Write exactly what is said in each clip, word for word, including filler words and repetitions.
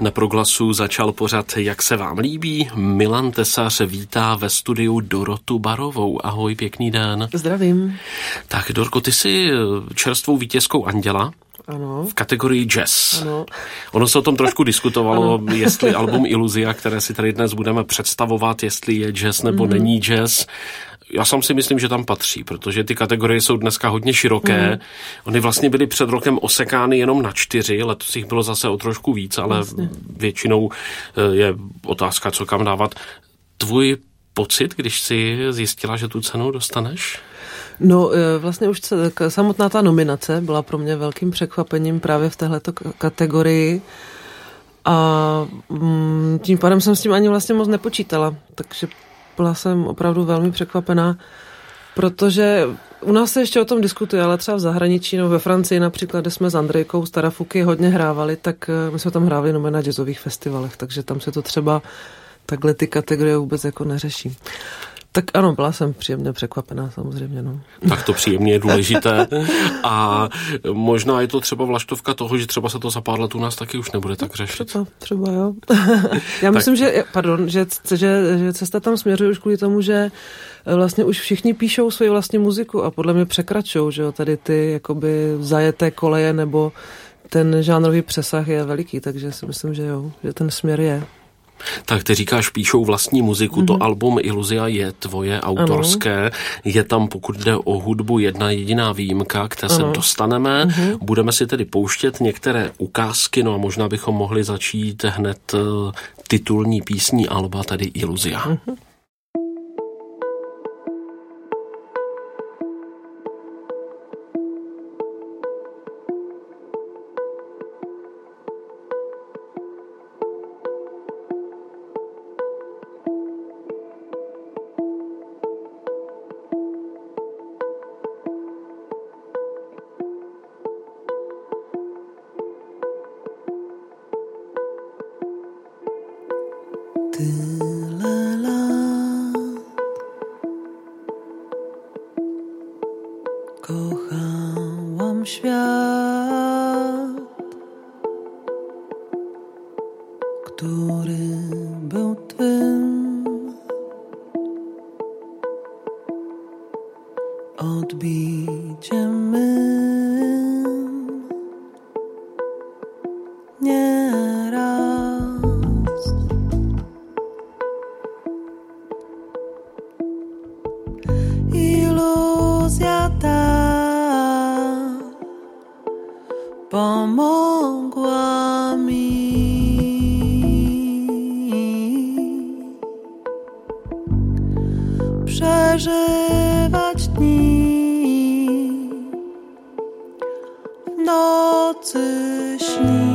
Odpoledne pro Glasu začal pořad Jak se vám líbí. Milan Tesař vítá ve studiu Dorotu Barovou. Ahoj, pěkný den. Zdravím. Tak Dorko, ty jsi čerstvou vítězkou Anděla. Ano. V kategorii jazz. Ano. Ono se o tom trošku diskutovalo, jestli album Iluzia, které si tady dnes budeme představovat, jestli je jazz nebo mm. není jazz. Já sám si myslím, že tam patří, protože ty kategorie jsou dneska hodně široké. Mm. Ony vlastně byly před rokem osekány jenom na čtyři, letos jich bylo zase o trošku víc, ale vlastně většinou je otázka, co kam dávat. Tvůj pocit, když jsi zjistila, že tu cenu dostaneš? No vlastně už samotná ta nominace byla pro mě velkým překvapením právě v téhleto kategorii a tím pádem jsem s tím ani vlastně moc nepočítala, takže byla jsem opravdu velmi překvapená, protože u nás se ještě o tom diskutuje, ale třeba v zahraničí, no ve Francii například, kde jsme s Andrejkou Starafuky hodně hrávali, tak my jsme tam hrávali jenom na jazzových festivalech, takže tam se to třeba takhle ty kategorie vůbec jako neřeší. Tak ano, byla jsem příjemně překvapená samozřejmě. No. Tak to příjemně je důležité a možná je to třeba vlaštovka toho, že třeba se to za pár let u nás taky už nebude tak řešit. Třeba, třeba jo. Já myslím, že, pardon, že, že, že cesta tam směřuje už kvůli tomu, že vlastně už všichni píšou svoji vlastní muziku a podle mě překračují, že jo, tady ty jakoby zajeté koleje nebo ten žánrový přesah je veliký, takže si myslím, že jo, že ten směr je. Tak ty říkáš, píšou vlastní muziku, mm-hmm. To album Iluzia je tvoje autorské, ano. Je tam, pokud jde o hudbu, jedna jediná výjimka, které se dostaneme. Mm-hmm. Budeme si tedy pouštět některé ukázky, no a možná bychom mohli začít hned titulní písní alba, tedy Iluzia. Mm-hmm. Tyle lat kochałam świat, który był twym odbiciem mym. Nieraz iluzja ta pomogła mi przeżywać dni, w nocy śnić.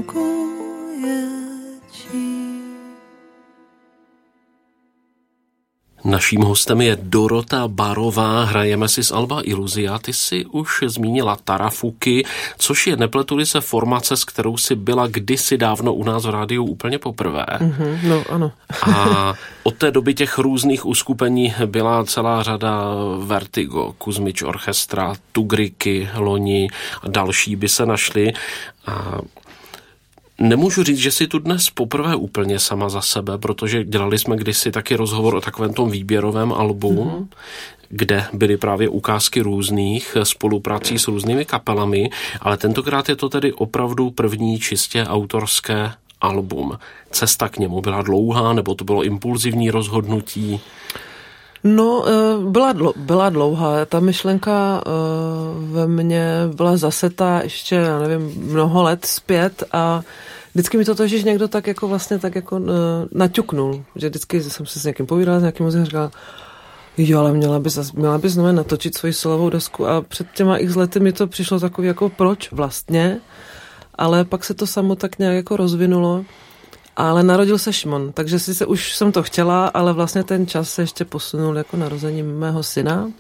Naším hostem je Dorota Barová, hrajeme si z alba Iluzia. Ty jsi už zmínila Tarafuky, což je, nepletu-li se, formace, s kterou si byla kdysi dávno u nás v rádiu úplně poprvé. Mm-hmm, no, ano. A od té doby těch různých uskupení byla celá řada Vertigo, Kuzmič orchestra, Tugriky, loni a další by se našly. A nemůžu říct, že si tu dnes poprvé úplně sama za sebe, protože dělali jsme kdysi taky rozhovor o takovém tom výběrovém albu, mm-hmm. kde byly právě ukázky různých spoluprací s různými kapelami, ale tentokrát je to tedy opravdu první čistě autorské album. Cesta k němu byla dlouhá, nebo to bylo impulzivní rozhodnutí? No, byla, byla dlouhá. Ta myšlenka ve mně byla zasetá ještě, já nevím, mnoho let zpět a vždycky mi to totiž někdo tak jako vlastně tak jako naťuknul, že vždycky jsem se s někým povídala, s nějakým muzikem říkala, jo, ale měla bys, měla bys znovu natočit svoji solovou desku a před těma x lety mi to přišlo takový jako proč vlastně, ale pak se to samo tak nějak jako rozvinulo. Ale narodil se Šimon, takže sice už jsem to chtěla, ale vlastně ten čas se ještě posunul jako narození mého syna.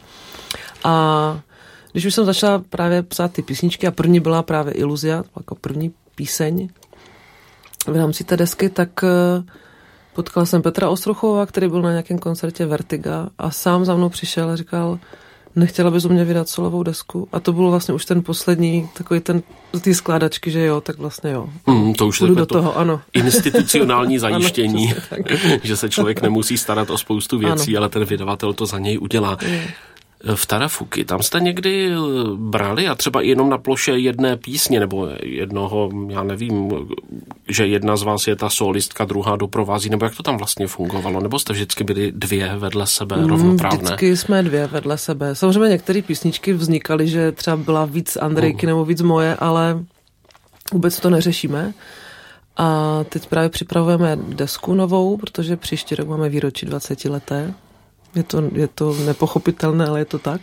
A když už jsem začala právě psát ty písničky a první byla právě Iluzia, jako první píseň v rámci té desky, tak potkala jsem Petra Ostrochova, který byl na nějakém koncertě Vertiga a sám za mnou přišel a říkal, nechtěla bys u mě vydat solovou desku. A to byl vlastně už ten poslední, takový ten z té skládačky, že jo, tak vlastně jo. Mm, to už Půjdu do to toho, ano. Institucionální zajištění, ano, že se člověk nemusí starat o spoustu věcí, ano. ale ten vydavatel to za něj udělá. Je. V Tarafuky, tam jste někdy brali a třeba jenom na ploše jedné písně, nebo jednoho, já nevím, že jedna z vás je ta solistka, druhá doprovází, nebo jak to tam vlastně fungovalo? Nebo jste vždycky byli dvě vedle sebe rovnoprávné? Vždycky jsme dvě vedle sebe. Samozřejmě některé písničky vznikaly, že třeba byla víc Andrejky uh. nebo víc moje, ale vůbec to neřešíme. A teď právě připravujeme desku novou, protože příští rok máme výročí dvacetileté. Je to, je to nepochopitelné, ale je to tak.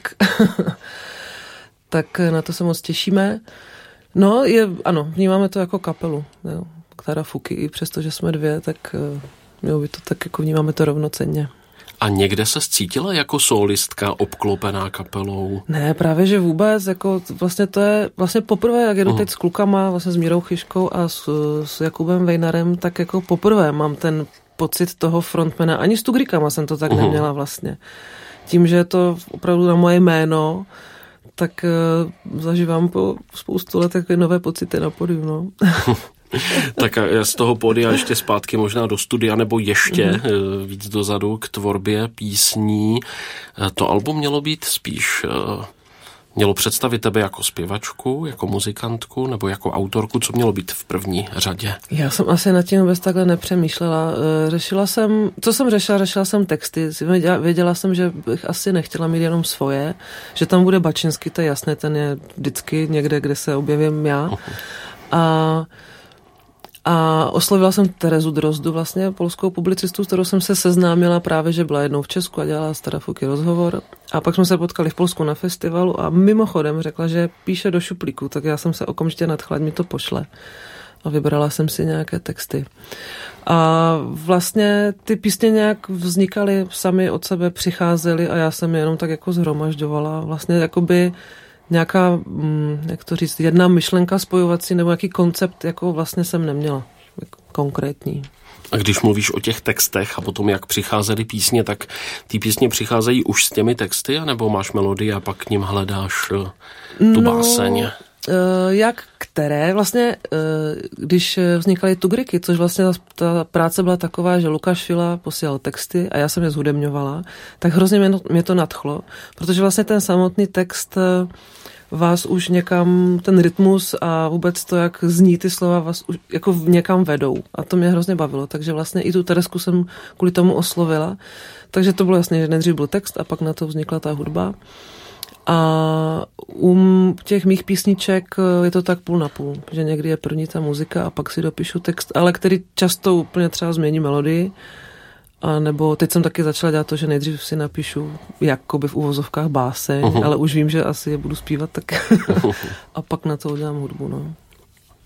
Tak na to se moc těšíme. No, je, ano, vnímáme to jako kapelu. Jo. Tarafuky, i přesto, že jsme dvě, tak jo, by to tak jako vnímáme to rovnocenně. A někde se cítila jako solistka obklopená kapelou? Ne, právě, že vůbec, jako vlastně to je vlastně poprvé, jak jedu uh. teď s klukama, vlastně s Mírou Chyškou a s, s Jakubem Vejnarem, tak jako poprvé mám ten pocit toho frontmana. Ani s Tugrikama jsem to tak uh. neměla vlastně. Tím, že je to opravdu na moje jméno, tak uh, zažívám po spoustu let takové nové pocity na pódiu, no. Tak z toho pódia ještě zpátky možná do studia, nebo ještě mm-hmm. víc dozadu k tvorbě písní. To album mělo být spíš, mělo představit tebe jako zpěvačku, jako muzikantku, nebo jako autorku, co mělo být v první řadě? Já jsem asi nad tím vůbec takhle nepřemýšlela. Řešila jsem, co jsem řešila, řešila jsem texty. Věděla jsem, že bych asi nechtěla mít jenom svoje, že tam bude Bačinský, to je jasné, ten je vždycky někde, kde se objevím já. Uh-huh. A A oslovila jsem Terezu Drozdu, vlastně polskou publicistu, s kterou jsem se seznámila právě, že byla jednou v Česku a dělala z Tarafuky rozhovor. A pak jsme se potkali v Polsku na festivalu a mimochodem řekla, že píše do šuplíku, tak já jsem se okamžitě nadchla, ať mi to pošle. A vybrala jsem si nějaké texty. A vlastně ty písně nějak vznikaly sami od sebe, přicházely a já jsem je jenom tak jako zhromažďovala. Vlastně jakoby nějaká, jak to říct, jedna myšlenka spojovací nebo nějaký koncept, jako vlastně jsem neměla konkrétní. A když mluvíš o těch textech a potom jak přicházely písně, tak ty písně přicházejí už s těmi texty, anebo máš melodii a pak k ním hledáš tu no, báseň? Jak které? Vlastně, když vznikaly Tugriky, což vlastně ta práce byla taková, že Lukáš Fila posílal texty a já jsem je zhudebňovala, tak hrozně mě, mě to nadchlo, protože vlastně ten samotný text vás už někam, ten rytmus a vůbec to, jak zní ty slova, vás už jako někam vedou. A to mě hrozně bavilo, takže vlastně i tu Teresku jsem kvůli tomu oslovila. Takže to bylo jasně, že nejdřív byl text a pak na to vznikla ta hudba. A u těch mých písniček je to tak půl na půl, že někdy je první ta muzika a pak si dopíšu text, ale který často úplně třeba změní melodii. A nebo teď jsem taky začala dělat to, že nejdřív si napíšu jakoby v uvozovkách báseň, uh-huh. ale už vím, že asi je budu zpívat, tak uh-huh. a pak na to udělám hudbu, no.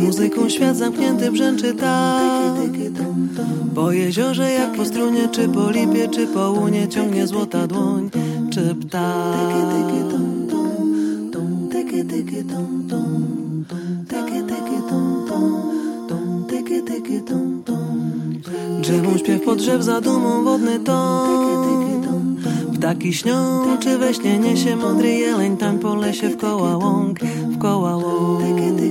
muzyką świat zamknięty brzęczy tak. Po jeziorze jak po strunie, czy po lipie, czy po łunie ciągnie złota dłoń, czy ptak. Drzewą śpiew pod drzew, za dumą wodny ton. Ptaki śnią, czy we śnie niesie mądry jeleń tam po lesie wkoła łąk, wkoła łąk.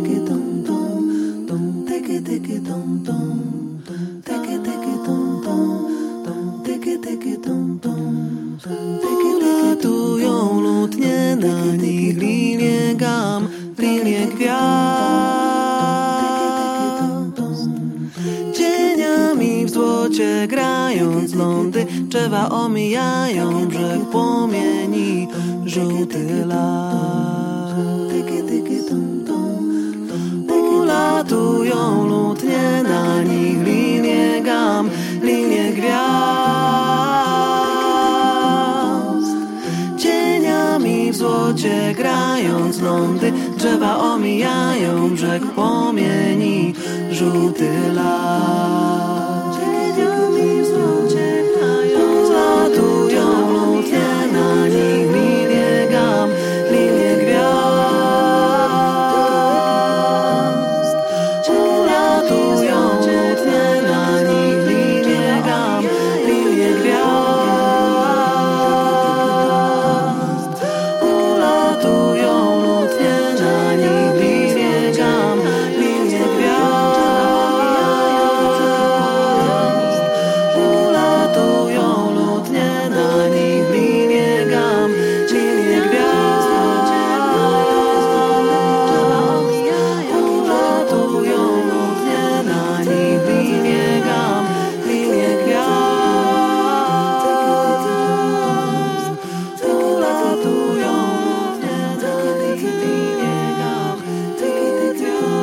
Ulatują lutnie, na nich linie gam, linie gwiazd. Cieniami w złocie grając lądy, drzewa omijają brzeg płomieni, żółty las. Ulatują lutnie, na nich linie gam, linie gwiazd. Cieniami w złocie grając lądy, drzewa omijają brzeg płomieni, żółty las. Cieniami w złocie grając latują lutnie, na nich linie gam, linie gwiazd. Ulatują lutnie, na nich linie gam, linie gwiazd. Ulatują lutnie, na nich linie gam, linie gwiazd. Ulatują lutnie, na nich linie gam, linie gwiazd. Ulatują lutnie, na nich linie gam, linie gwiazd. Ulatują lutnie, na nich linie gam, linie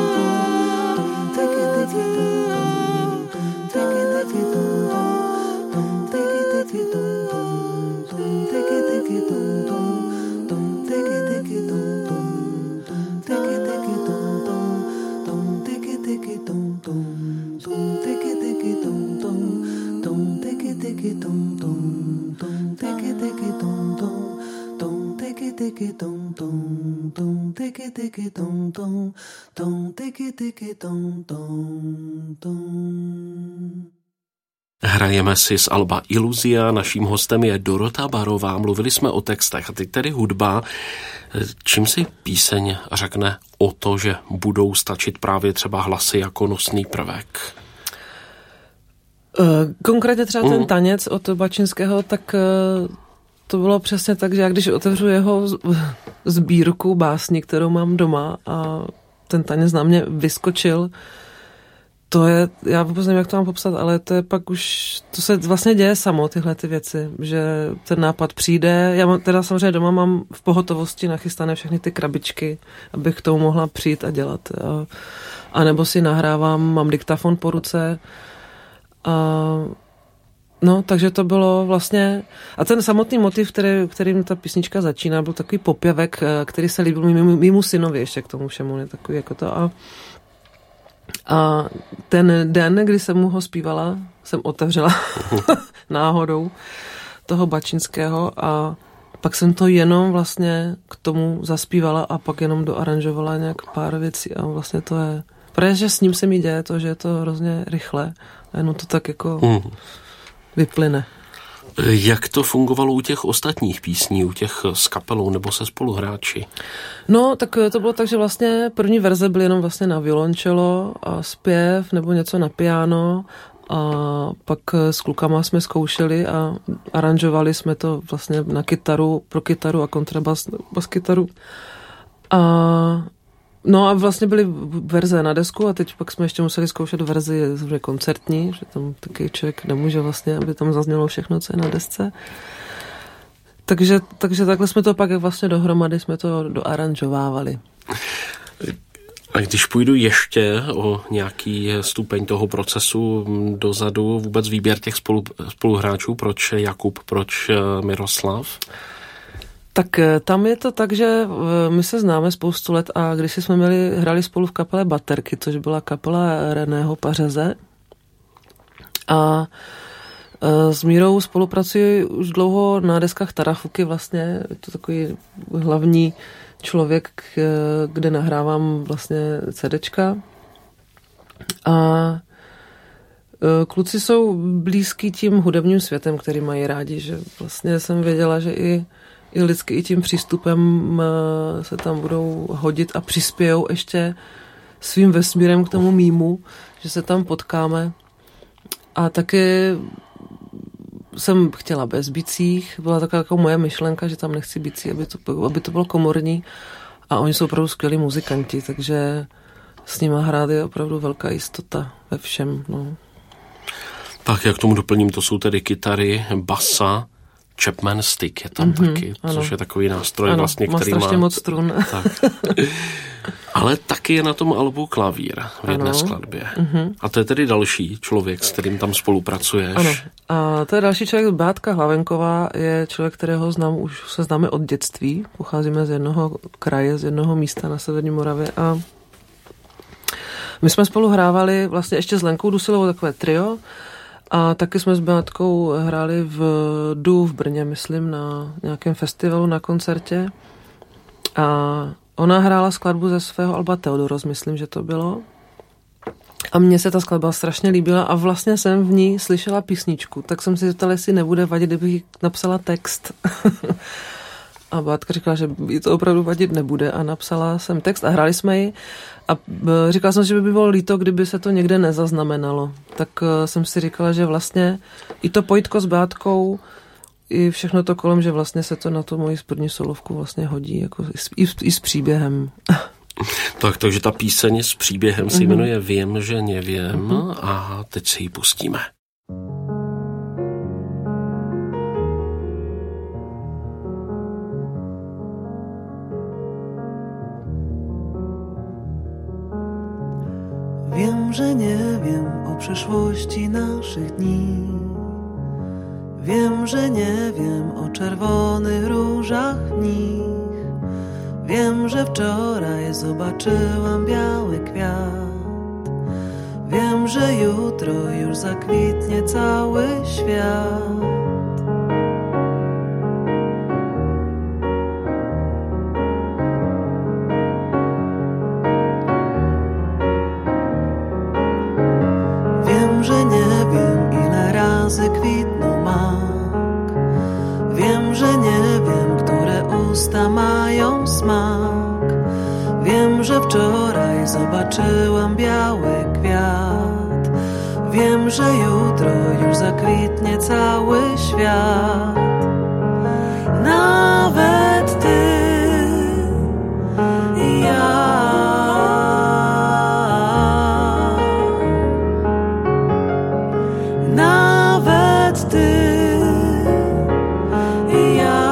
Hrajeme si z alba Iluzia, naším hostem je Dorota Barová, mluvili jsme o textech a teď tedy hudba. Čím si píseň řekne o to, že budou stačit právě třeba hlasy jako nosný prvek? Konkrétně třeba ten tanec od Bačinského, tak to bylo přesně tak, že já když otevřu jeho sbírku básní, kterou mám doma a ten tanec na mě vyskočil, to je, já vůbec nevím, jak to mám popsat, ale to je pak už, to se vlastně děje samo, tyhle ty věci, že ten nápad přijde, já mám, teda samozřejmě doma mám v pohotovosti nachystané všechny ty krabičky, abych k tomu mohla přijít a dělat. A, a nebo si nahrávám, mám diktafon po ruce a no, takže to bylo vlastně, a ten samotný motiv, který, kterým ta písnička začíná, byl takový popěvek, který se líbil mému synovi ještě k tomu všemu, je takový jako to a A ten den, kdy jsem mu ho zpívala, jsem otevřela náhodou toho Bačinského a pak jsem to jenom vlastně k tomu zaspívala a pak jenom doaranžovala nějak pár věcí a vlastně to je, protože s ním se mi děje to, že je to hrozně rychle a jenom to tak jako mm. vyplyne. Jak to fungovalo u těch ostatních písní, u těch s kapelou nebo se spoluhráči? No, tak to bylo tak, že vlastně první verze byly jenom vlastně na violončelo a zpěv nebo něco na piano a pak s klukama jsme zkoušeli a aranžovali jsme to vlastně na kytaru, pro kytaru a kontrabas, bas kytaru. A no a vlastně byly verze na desku a teď pak jsme ještě museli zkoušet verzi koncertní, že tam taky člověk nemůže vlastně, aby tam zaznělo všechno, co je na desce. Takže, takže takhle jsme to pak vlastně dohromady jsme to doaranžovávali. A když půjdu ještě o nějaký stupeň toho procesu dozadu, vůbec výběr těch spolu, spoluhráčů, proč Jakub, proč Miroslav? Tak tam je to tak, že my se známe spoustu let a když jsme měli, hrali spolu v kapele Baterky, což byla kapela Reného Pařeze. A s Mírou spolupracuji už dlouho na deskách Tarafuky vlastně. Je to takový hlavní člověk, kde nahrávám vlastně CDčka. A kluci jsou blízký tím hudebním světem, který mají rádi, že vlastně jsem věděla, že i, i lidsky, i tím přístupem se tam budou hodit a přispějou ještě svým vesmírem k tomu mýmu, že se tam potkáme. A taky jsem chtěla bez bicích, byla taková jako moje myšlenka, že tam nechci bicí, aby to, aby to bylo komorní a oni jsou opravdu skvělí muzikanti, takže s nima hrát je opravdu velká jistota ve všem. No. Tak jak tomu doplním, to jsou tedy kytary, basa, Chapman stick je tam mm-hmm, taky, ano. Což je takový nástroj ano, vlastně, má který má... strašně moc strun. Tak. Ale taky je na tom albu klavír v jedné ano. skladbě. Mm-hmm. A to je tedy další člověk, s kterým tam spolupracuješ. Ano. A to je další člověk, Beátka Hlavenková, je člověk, kterého znám, už se známe od dětství. Pocházíme z jednoho kraje, z jednoho místa na Severní Moravě a my jsme spolu hrávali vlastně ještě s Lenkou Dusilovou takové trio a taky jsme s Beátkou hráli v D U v Brně, myslím, na nějakém festivalu, na koncertě. A ona hrála skladbu ze svého alba Theodoros, myslím, že to bylo. A mně se ta skladba strašně líbila a vlastně jsem v ní slyšela písničku, tak jsem si zeptala, jestli nebude vadit, kdybych napsala text. A Beátka říkala, že jí to opravdu vadit nebude a napsala jsem text a hráli jsme ji a říkala jsem si, že by bylo líto, kdyby se to někde nezaznamenalo. Tak jsem si říkala, že vlastně i to pojitko s Beátkou, i všechno to kolem, že vlastně se to na tu moji první solovku vlastně hodí, jako i, i, i s příběhem. Tak, takže ta píseň s příběhem se jmenuje Vím, že nevím mm-hmm. a teď se ji pustíme. Wiem, że nie wiem o przyszłości naszych dni. Wiem, że nie wiem o czerwonych różach w nich. Wiem, że wczoraj zobaczyłam biały kwiat. Wiem, że jutro już zakwitnie cały świat. Wiem, że nie wiem, ile razy kwitnął mak. Wiem, że nie wiem, które usta mają smak. Wiem, że wczoraj zobaczyłam biały kwiat. Wiem, że jutro już zakwitnie cały świat. Nawet ty i ja. Nawet ty i ja.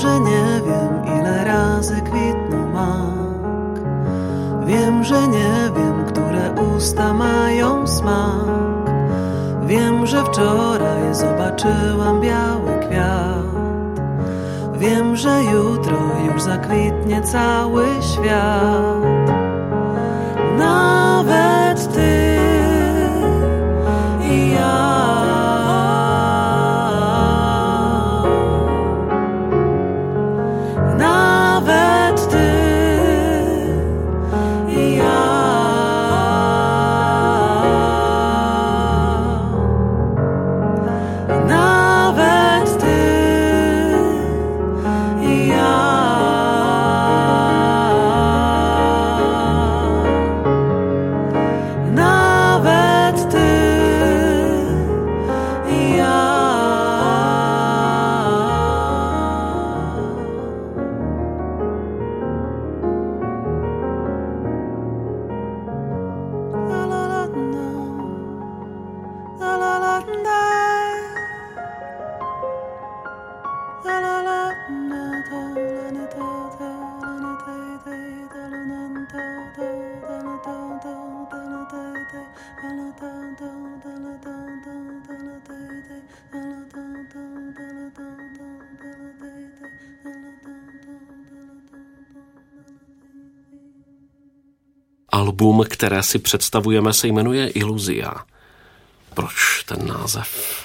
že neviem, ile razy kwitnął mak. Wiem, że nie wiem, które usta mają smak. Wiem, że wczoraj zobaczyłam biały kwiat. Wiem, że jutro już zakwitnie cały świat. Nawet ty i ja. Nawet ty i ja. Nawet ty i ja. Nawet ty i ja. La la la la la la la. La la la Album, které si představujeme, se jmenuje Iluzia. Proč ten název?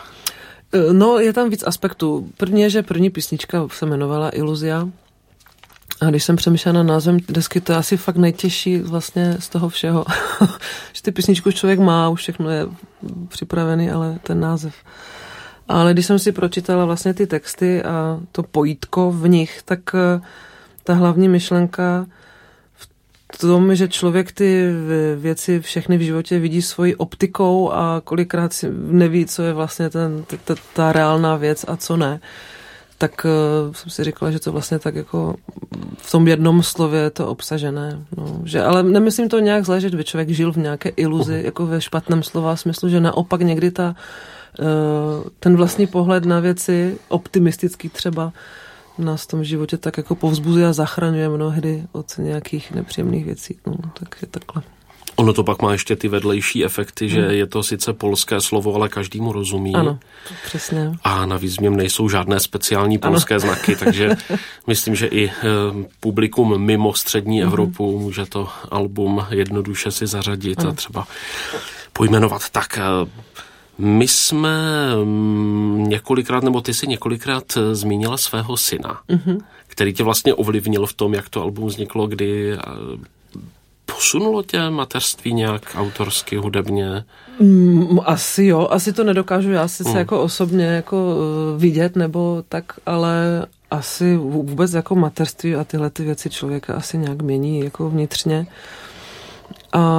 No, je tam víc aspektů. První je, že první písnička se jmenovala Iluzia. A když jsem přemýšlela nad názvem desky, to je asi fakt nejtěžší vlastně z toho všeho. Že ty písničku člověk má, už všechno je připravený, ale ten název. Ale když jsem si pročítala vlastně ty texty a to pojítko v nich, tak ta hlavní myšlenka v tom, že člověk ty věci všechny v životě vidí svojí optikou a kolikrát si neví, co je vlastně ten, ta, ta reálná věc a co ne, tak uh, jsem si říkala, že to vlastně tak jako v tom jednom slově je to obsažené. No, že, ale nemyslím to nějak zle, že by člověk žil v nějaké iluzi, jako ve špatném slova smyslu, že naopak někdy ta, uh, ten vlastní pohled na věci, optimistický třeba, nás v tom životě tak jako povzbuzuje a zachraňuje mnohdy od nějakých nepříjemných věcí. No, tak je takhle. Ono to pak má ještě ty vedlejší efekty, že hmm. je to sice polské slovo, ale každý mu rozumí. Ano, přesně. A navíc v něm nejsou žádné speciální polské ano. znaky, takže myslím, že i e, publikum mimo střední hmm. Evropu může to album jednoduše si zařadit ano. a třeba pojmenovat tak. My jsme několikrát, nebo ty si několikrát zmínila svého syna, mm-hmm. který tě vlastně ovlivnil v tom, jak to album vzniklo, kdy posunulo tě mateřství nějak autorsky, hudebně? Mm, asi jo, asi to nedokážu já si mm. se jako osobně jako vidět, nebo tak, ale asi vůbec jako mateřství a tyhle ty věci člověka asi nějak mění jako vnitřně. A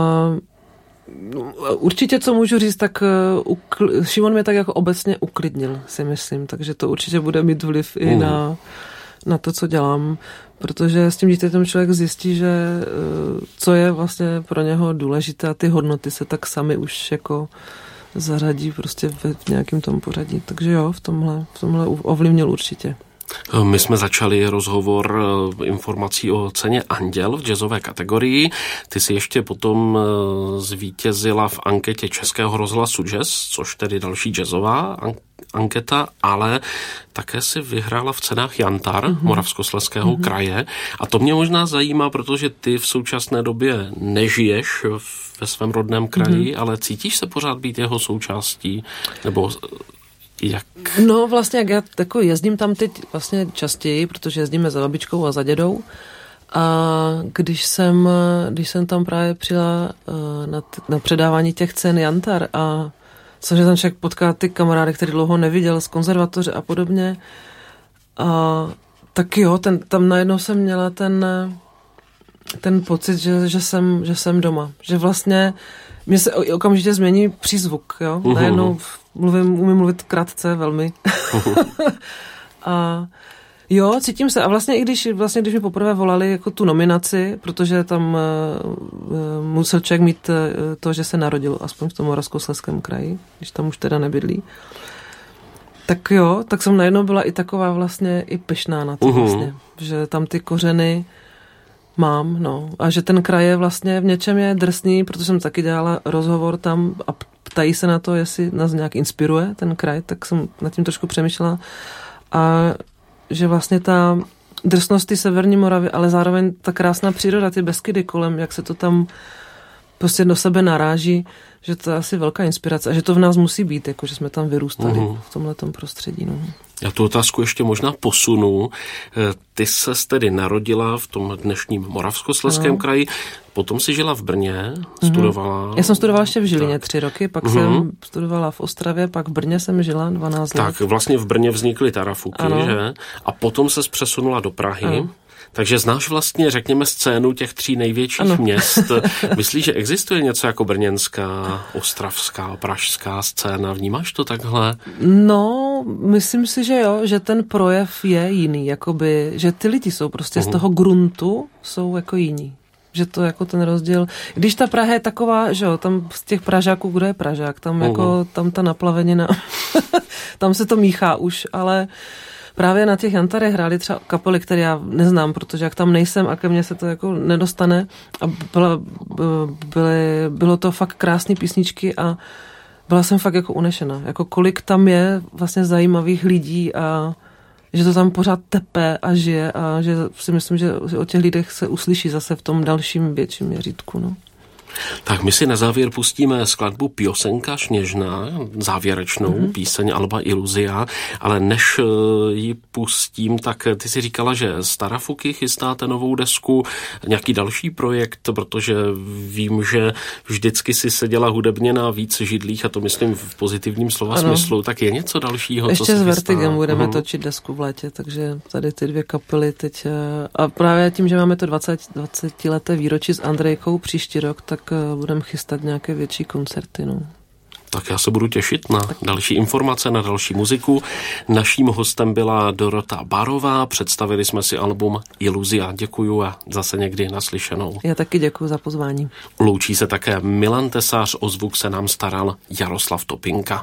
určitě, co můžu říct, tak ukl- Šimon mě tak jako obecně uklidnil, si myslím, takže to určitě bude mít vliv i mm. na, na to, co dělám, protože s tím dítětem člověk zjistí, že co je vlastně pro něho důležité a ty hodnoty se tak sami už jako zařadí prostě v nějakém tom pořadí, takže jo, v tomhle, v tomhle ovlivnil určitě. My jsme začali rozhovor informací o ceně Anděl v jazzové kategorii. Ty si ještě potom zvítězila v anketě Českého rozhlasu Jazz, což tedy další jazzová anketa, ale také si vyhrála v cenách Jantar mm-hmm. Moravskoslezského mm-hmm. kraje. A to mě možná zajímá, protože ty v současné době nežiješ ve svém rodném kraji, mm-hmm. ale cítíš se pořád být jeho součástí? Nebo jak? No vlastně, jak já jako jezdím tam teď vlastně častěji, protože jezdíme za babičkou a za dědou. A když jsem, když jsem tam právě přijela na, na předávání těch cen Jantar a což tam člověk potká ty kamarády, který dlouho neviděl z konzervatoře a podobně. A tak jo, ten, tam najednou jsem měla ten, ten pocit, že, že, jsem, že jsem doma. Že vlastně mě se okamžitě změní přízvuk, jo. Uh-huh. Najednou mluvím, umím mluvit krátce velmi. Uh-huh. A jo, cítím se. A vlastně i když, vlastně, když mi poprvé volali jako tu nominaci, protože tam uh, musel člověk mít uh, to, že se narodil aspoň v tom Moravskoslezském kraji, když tam už teda nebydlí, Tak jo, tak jsem najednou byla i taková vlastně i pyšná na to uh-huh. vlastně, že tam ty kořeny mám, no. A že ten kraj je vlastně v něčem je drsný, protože jsem taky dělala rozhovor tam a ptají se na to, jestli nás nějak inspiruje ten kraj, tak jsem nad tím trošku přemýšlela. A že vlastně ta drsnost ty Severní Moravy, ale zároveň ta krásná příroda, ty Beskydy kolem, jak se to tam prostě do sebe naráží, že to je asi velká inspirace a že to v nás musí být, jako že jsme tam vyrůstali uh-huh. v tomhletom prostředí. No. Já tu otázku ještě možná posunu. Ty ses tedy narodila v tom dnešním Moravskoslezském no. kraji, potom si žila v Brně, studovala... Já jsem studovala ještě v Žilině tři roky, pak uh-huh. jsem studovala v Ostravě, pak v Brně jsem žila dvanáct let. Tak vlastně v Brně vznikly Tarafuky, ano. že? A potom ses přesunula do Prahy. Ano. Takže znáš vlastně, řekněme, scénu těch tří největších ano. měst. Myslíš, že existuje něco jako brněnská, ostravská, pražská scéna? Vnímáš to takhle? No, myslím si, že jo, že ten projev je jiný, jakoby, že ty lidi jsou prostě uh-huh. z toho gruntu, jsou jako jiní. Že to jako ten rozdíl, když ta Praha je taková, že jo, tam z těch Pražáků, kdo je Pražák, tam uh-huh. jako, tam ta naplavenina, tam se to míchá už, ale právě na těch Jantarech hráli třeba kapely, které já neznám, protože jak tam nejsem a ke mně se to jako nedostane a byla, byly, bylo to fakt krásné písničky a byla jsem fakt jako unešena. Jako kolik tam je vlastně zajímavých lidí a že to tam pořád tepe a žije a že si myslím, že o těch lidech se uslyší zase v tom dalším větším měřítku, no. Tak my si na závěr pustíme skladbu Piosenka Šněžná, závěrečnou mm-hmm. píseň alba Iluzia, ale než ji pustím, tak ty si říkala, že z Tarafuky chystáte novou desku, nějaký další projekt, protože vím, že vždycky si seděla hudebně na víc židlích a to myslím v pozitivním slova ano. smyslu, tak je něco dalšího, ještě co se s Vertigem chystá? budeme mm. točit desku v létě, takže tady ty dvě kapely teď a právě tím, že máme to dvacet, dvacetileté výročí s Andrejkou příští rok, tak budeme chystat nějaké větší koncerty. No. Tak já se budu těšit na další informace, na další muziku. Naším hostem byla Dorota Barová, představili jsme si album Iluzia. Děkuju a zase někdy naslyšenou. Já taky děkuju za pozvání. Loučí se také Milan Tesař, o zvuk se nám staral Jaroslav Topinka.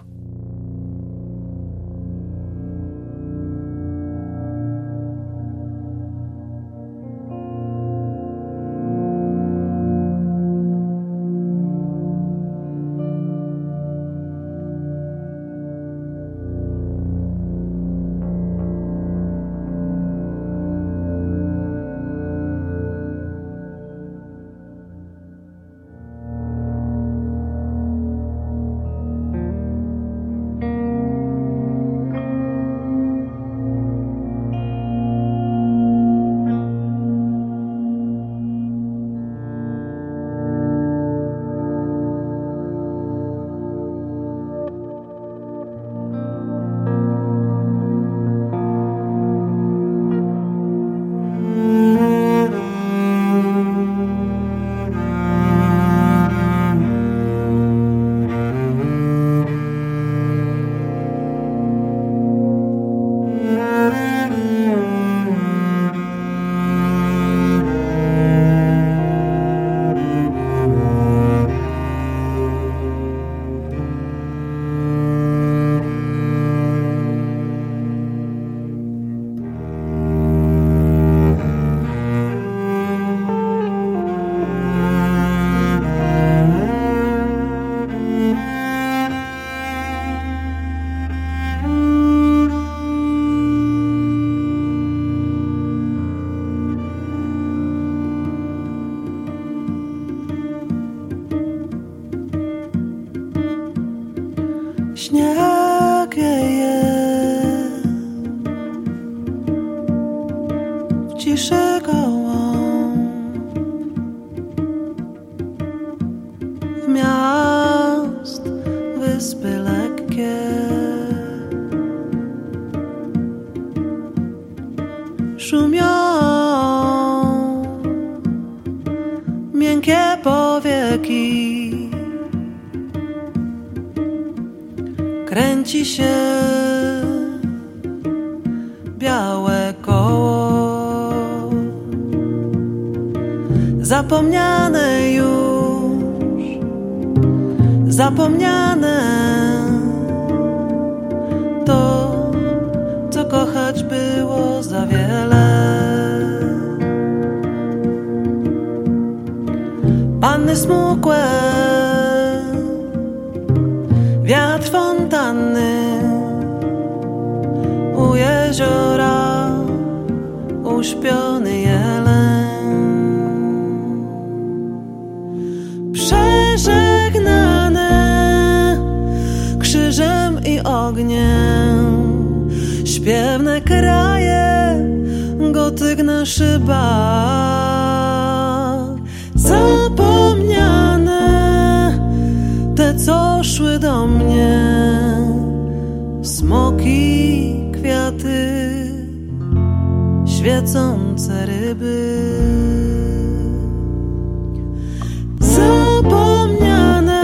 Śnieg wieje, w ciszy gołąb, w miast wyspy lekkie, szumią miękkie powieki. Kręci się białe koło, zapomniane już, zapomniane to mgłę. Wiatr fontanny u jeziora, uśpiony jeleń. Przeżegnane krzyżem i ogniem, śpiewne kraje, gotyk na szybach. Zapomniane te, co szły do mnie, smoki, kwiaty, świecące ryby. Zapomniane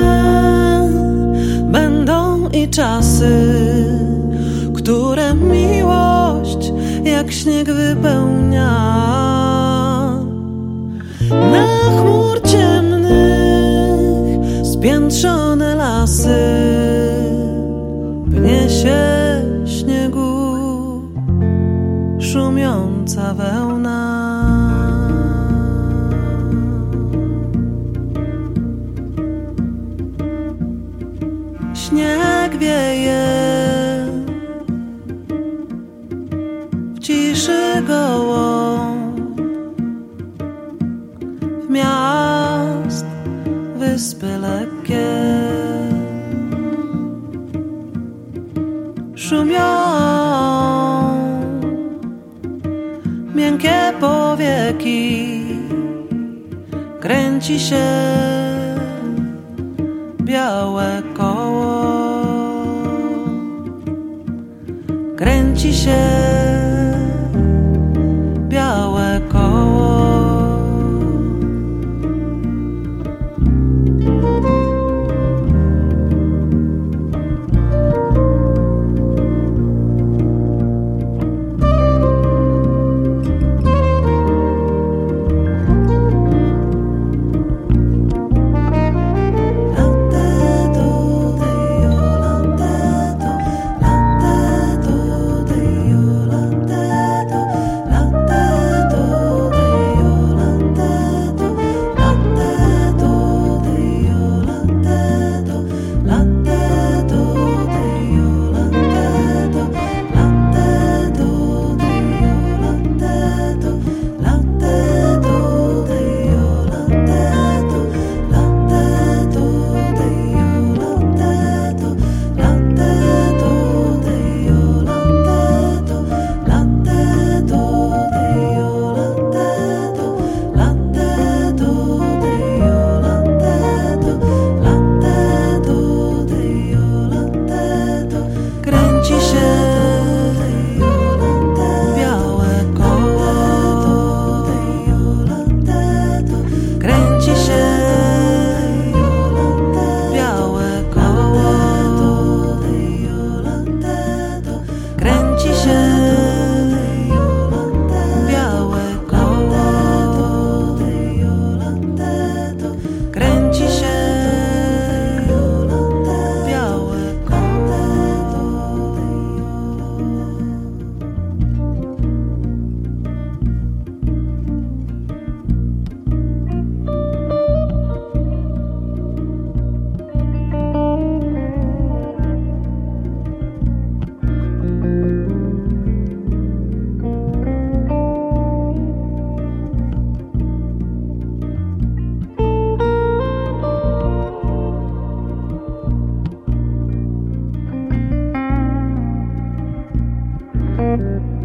będą i czasy, które miłość jak śnieg wypełnia. Na chmur ciemnych spiętrzone lasy, pnie się śniegu szumiąca wełna. Śnieg wieje w ciszy gołąb, w miast wyspy lekkie szumią miękkie powieki, kręci się białe koło, kręci się białe koło. Thank you.